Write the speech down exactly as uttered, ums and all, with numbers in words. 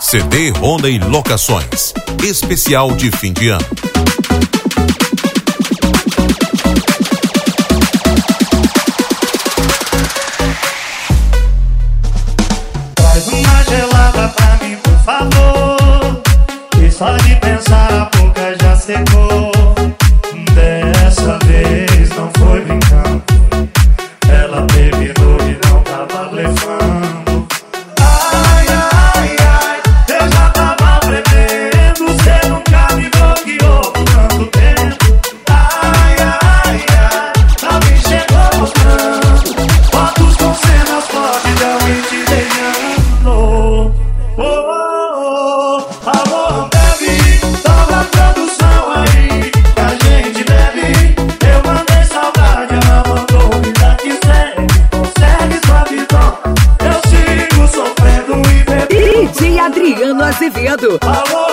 C D Rony Locações. Especial de fim de ano. Traz uma gelada pra mim, por favor. E só de pensar a boca já secou. Dessa vez não foi brincando. Ela terminou e não tava blefando. Ai, ai, ai, eu já tava prevendo. Você nunca me bloqueou por tanto tempo. Ai, ai, ai, alguém chegou mostrando fotos com cenas fortes de alguém te beijando. Oh, oh, oh, alô, bebe, dobra a produção aí, que a gente bebe. Eu mandei saudade, ela mandou vida que segue. Consegue sua visão, eu sigo sofrendo e bebendo. D J Adriano Azevedo. Alô,